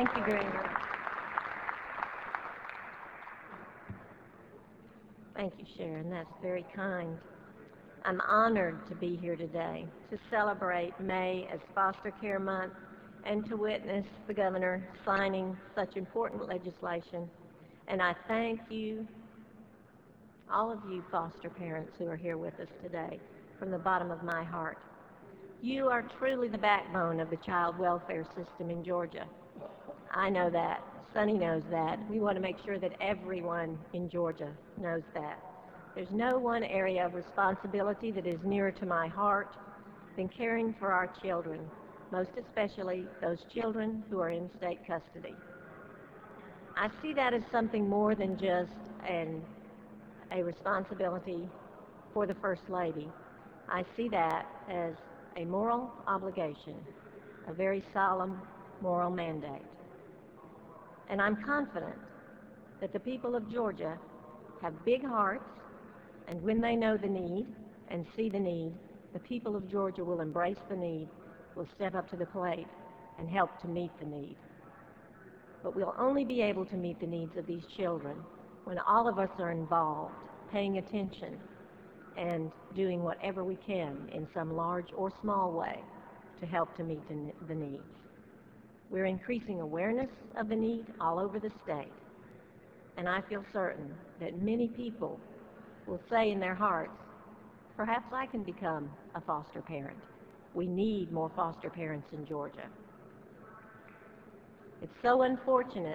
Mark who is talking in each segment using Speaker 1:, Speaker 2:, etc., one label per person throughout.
Speaker 1: Thank you very much. Thank you, Sharon. That's very kind. I'm honored to be here today to celebrate May as Foster Care Month and to witness the governor signing such important legislation. And I thank you, all of you foster parents who are here with us today, from the bottom of my heart. You are truly the backbone of the child welfare system in Georgia. I know that. Sonny knows that. We want to make sure that everyone in Georgia knows that. There's no one area of responsibility that is nearer to my heart than caring for our children, most especially those children who are in state custody. I see that as something more than just a responsibility for the First Lady. I see that as a moral obligation, a very solemn moral mandate. And I'm confident that the people of Georgia have big hearts, and when they know the need and see the need, the people of Georgia will embrace the need, will step up to the plate, and help to meet the need. But we'll only be able to meet the needs of these children when all of us are involved, paying attention, and doing whatever we can in some large or small way to help to meet the needs. We're increasing awareness of the need all over the state, and I feel certain that many people will say in their hearts, perhaps I can become a foster parent. We need more foster parents in Georgia. It's so unfortunate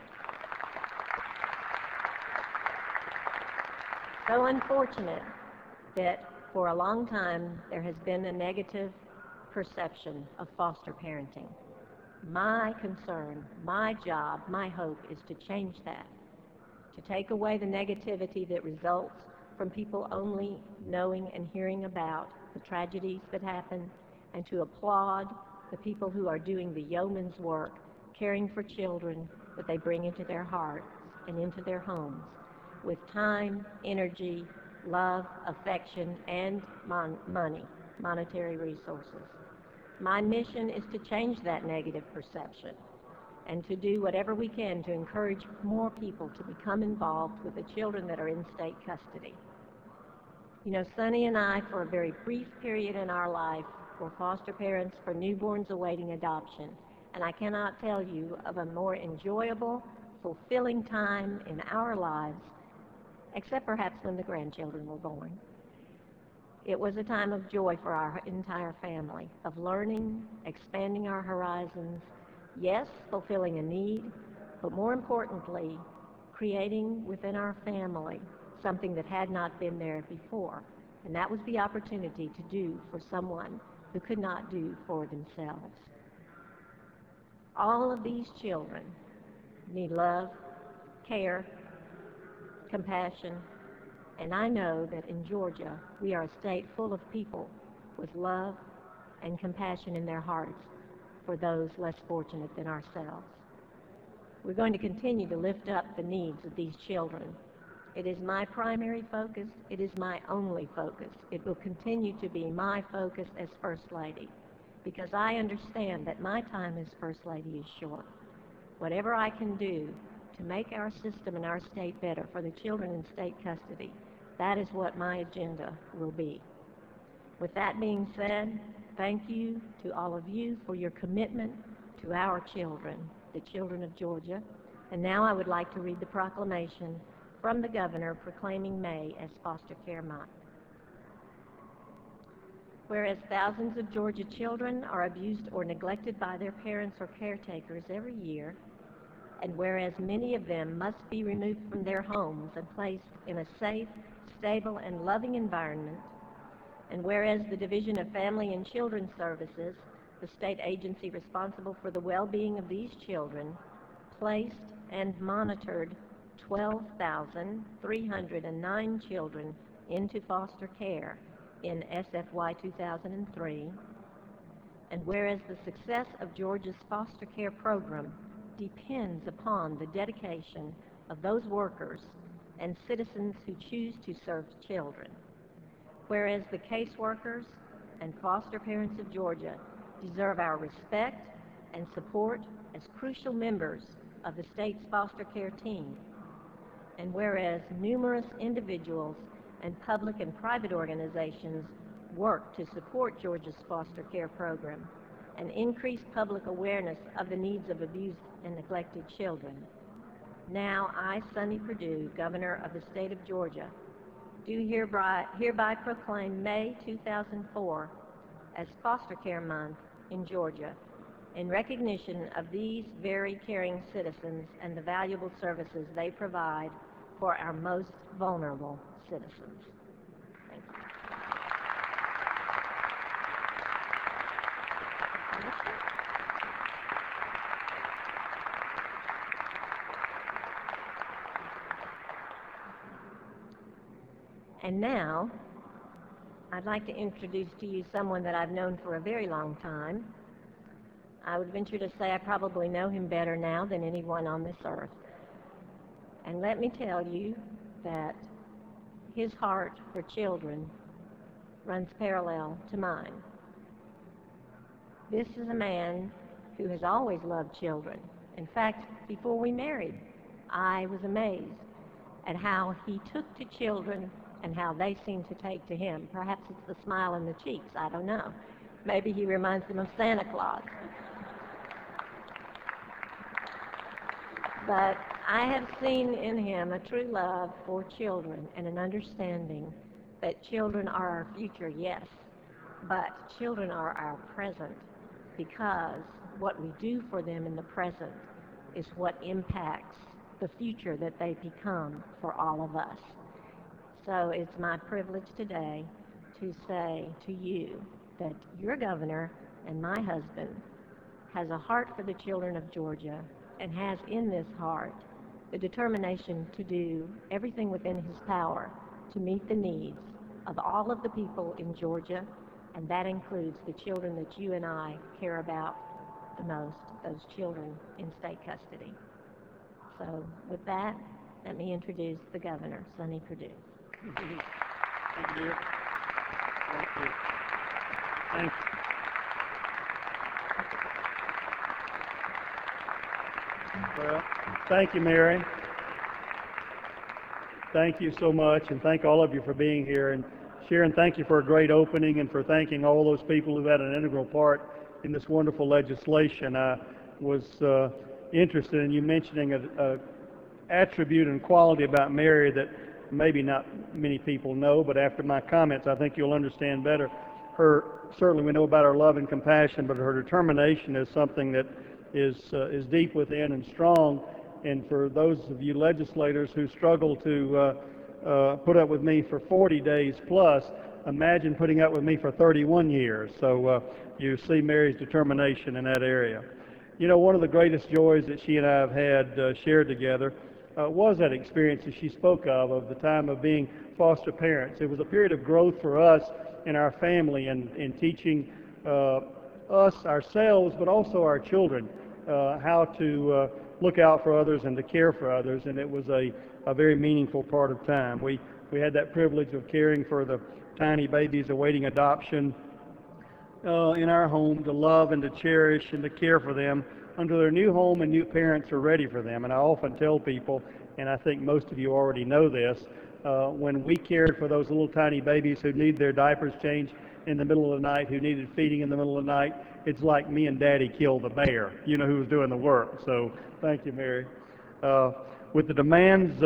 Speaker 1: that for a long time there has been a negative perception of foster parenting. My concern, my job, my hope is to change that, to take away the negativity that results from people only knowing and hearing about the tragedies that happen, and to applaud the people who are doing the yeoman's work, caring for children that they bring into their hearts and into their homes with time, energy, love, affection, and money, monetary resources. My mission is to change that negative perception and to do whatever we can to encourage more people to become involved with the children that are in state custody. You know, Sonny and I, for a very brief period in our life, were foster parents for newborns awaiting adoption, and I cannot tell you of a more enjoyable, fulfilling time in our lives, except perhaps when the grandchildren were born. It was a time of joy for our entire family, of learning, expanding our horizons, yes, fulfilling a need, but more importantly, creating within our family something that had not been there before. And that was the opportunity to do for someone who could not do for themselves. All of these children need love, care, compassion, and I know that in Georgia, we are a state full of people with love and compassion in their hearts for those less fortunate than ourselves. We're going to continue to lift up the needs of these children. It is my primary focus. It is my only focus. It will continue to be my focus as First Lady, because I understand that my time as First Lady is short. Whatever I can do to make our system and our state better for the children in state custody, that is what my agenda will be. With that being said, thank you to all of you for your commitment to our children, the children of Georgia. And now I would like to read the proclamation from the governor proclaiming May as Foster Care Month. Whereas thousands of Georgia children are abused or neglected by their parents or caretakers every year, and whereas many of them must be removed from their homes and placed in a safe, stable, and loving environment, and whereas the Division of Family and Children Services, the state agency responsible for the well-being of these children, placed and monitored 12,309 children into foster care in SFY 2003, and whereas the success of Georgia's foster care program depends upon the dedication of those workers and citizens who choose to serve children, whereas the caseworkers and foster parents of Georgia deserve our respect and support as crucial members of the state's foster care team. And whereas numerous individuals and public and private organizations work to support Georgia's foster care program and increase public awareness of the needs of abused and neglected children. Now, I, Sonny Perdue, Governor of the state of Georgia, do hereby proclaim May 2004 as Foster Care Month in Georgia in recognition of these very caring citizens and the valuable services they provide for our most vulnerable citizens. Thank you. And now, I'd like to introduce to you someone that I've known for a very long time. I would venture to say I probably know him better now than anyone on this earth. And let me tell you that his heart for children runs parallel to mine. This is a man who has always loved children. In fact, before we married, I was amazed at how he took to children and how they seem to take to him. Perhaps it's the smile in the cheeks, I don't know. Maybe he reminds them of Santa Claus. But I have seen in him a true love for children and an understanding that children are our future, yes, but children are our present, because what we do for them in the present is what impacts the future that they become for all of us. So it's my privilege today to say to you that your governor and my husband has a heart for the children of Georgia and has in this heart the determination to do everything within his power to meet the needs of all of the people in Georgia, and that includes the children that you and I care about the most, those children in state custody. So with that, let me introduce the governor, Sonny Perdue.
Speaker 2: Thank you. Thank you. Thank you. Well, thank you, Mary. Thank you so much, and thank all of you for being here. And Sharon, thank you for a great opening and for thanking all those people who had an integral part in this wonderful legislation. I was interested in you mentioning an attribute and quality about Mary that maybe not many people know, but after my comments, I think you'll understand better. Certainly we know about her love and compassion, but her determination is something that is deep within and strong. And for those of you legislators who struggle to put up with me for 40 days plus, imagine putting up with me for 31 years. So you see Mary's determination in that area. You know, one of the greatest joys that she and I have had shared together was that experience that she spoke of the time of being foster parents. It was a period of growth for us in our family and in teaching us, ourselves, but also our children, how to look out for others and to care for others, and it was a very meaningful part of time. We had that privilege of caring for the tiny babies awaiting adoption in our home, to love and to cherish and to care for them until their new home and new parents are ready for them. And I often tell people, and I think most of you already know this, when we cared for those little tiny babies who need their diapers changed in the middle of the night, who needed feeding in the middle of the night, it's like me and Daddy killed the bear, you know, who was doing the work. So thank you, Mary. With the demands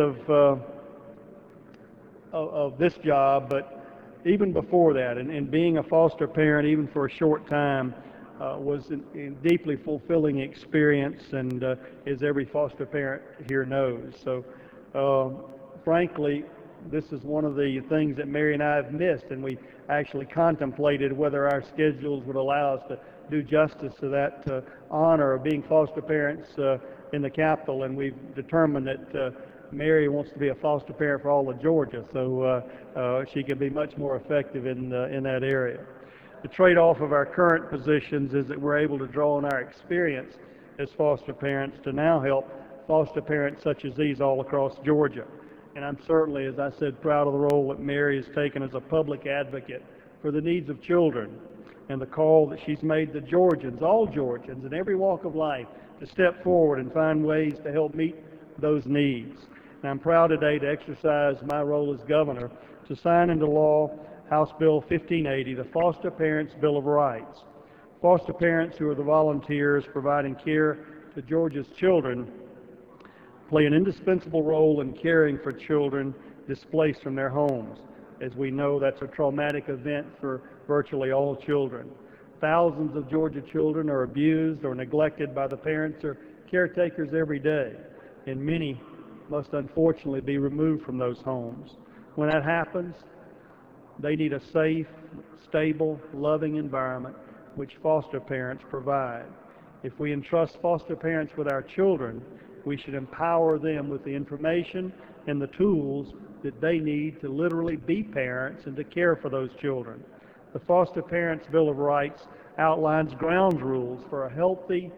Speaker 2: of this job, but even before that, and being a foster parent, even for a short time, was a deeply fulfilling experience, and as every foster parent here knows. So, frankly, this is one of the things that Mary and I have missed, and we actually contemplated whether our schedules would allow us to do justice to that honor of being foster parents in the Capitol, and we've determined that Mary wants to be a foster parent for all of Georgia, so she can be much more effective in that area. The trade-off of our current positions is that we're able to draw on our experience as foster parents to now help foster parents such as these all across Georgia. And I'm certainly, as I said, proud of the role that Mary has taken as a public advocate for the needs of children. and the call that she's made to Georgians, all Georgians, in every walk of life, to step forward and find ways to help meet those needs. And I'm proud today to exercise my role as governor to sign into law House Bill 1580, the Foster Parents Bill of Rights. Foster parents, who are the volunteers providing care to Georgia's children, play an indispensable role in caring for children displaced from their homes. As we know, that's a traumatic event for virtually all children. Thousands of Georgia children are abused or neglected by the parents or caretakers every day, and many must unfortunately be removed from those homes. When that happens, they need a safe, stable, loving environment which foster parents provide. If we entrust foster parents with our children, we should empower them with the information and the tools that they need to literally be parents and to care for those children. The Foster Parents Bill of Rights outlines ground rules for a healthy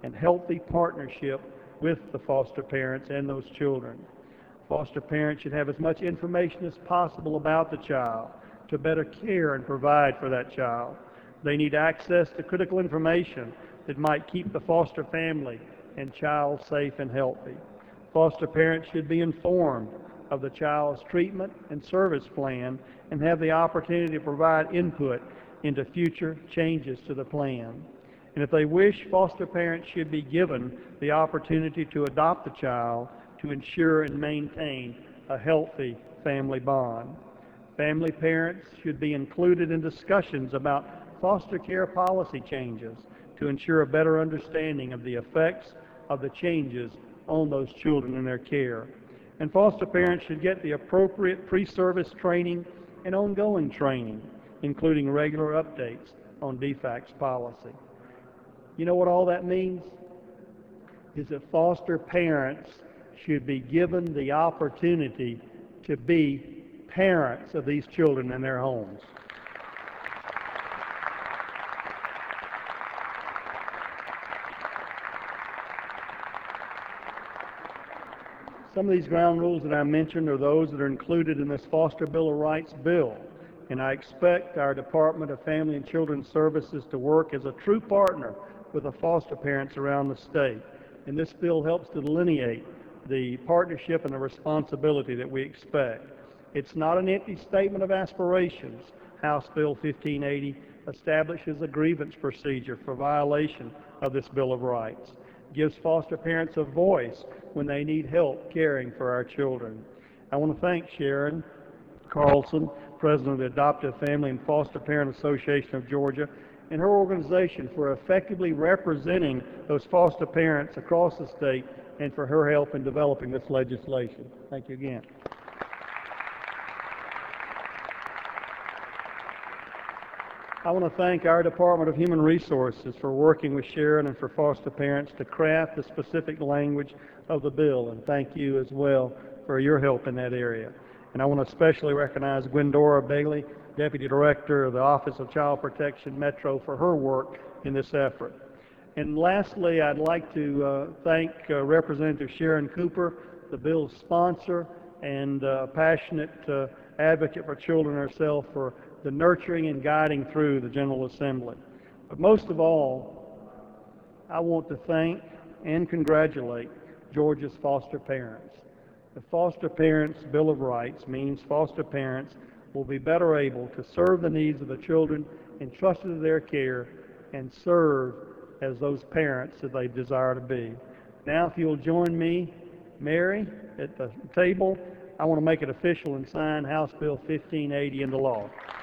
Speaker 2: partnership with the foster parents and those children. Foster parents should have as much information as possible about the child to better care and provide for that child. They need access to critical information that might keep the foster family and child safe and healthy. Foster parents should be informed of the child's treatment and service plan and have the opportunity to provide input into future changes to the plan. And if they wish, foster parents should be given the opportunity to adopt the child to ensure and maintain a healthy family bond. Family parents should be included in discussions about foster care policy changes to ensure a better understanding of the effects of the changes on those children in their care. And foster parents should get the appropriate pre-service training and ongoing training, including regular updates on DFACS policy. You know what all that means? Is that foster parents should be given the opportunity to be parents of these children in their homes. Some of these ground rules that I mentioned are those that are included in this Foster Bill of Rights bill, and I expect our Department of Family and Children's Services to work as a true partner with the foster parents around the state. And this bill helps to delineate the partnership and the responsibility that we expect. It's not an empty statement of aspirations. House Bill 1580 establishes a grievance procedure for violation of this Bill of Rights, gives foster parents a voice when they need help caring for our children. I want to thank Sharon Carlson, President of the Adoptive Family and Foster Parent Association of Georgia, and her organization for effectively representing those foster parents across the state and for her help in developing this legislation. Thank you again. I want to thank our Department of Human Resources for working with Sharon and for foster parents to craft the specific language of the bill, and thank you as well for your help in that area. And I want to especially recognize Gwendora Bailey, Deputy Director of the Office of Child Protection Metro, for her work in this effort. And lastly, I'd like to thank Representative Sharon Cooper, the bill's sponsor and passionate advocate for children herself, for the nurturing and guiding through the General Assembly. But most of all, I want to thank and congratulate Georgia's foster parents. The Foster Parents Bill of Rights means foster parents will be better able to serve the needs of the children entrusted to their care and serve as those parents that they desire to be. Now, if you'll join me, Mary, at the table, I want to make it official and sign House Bill 1580 into law.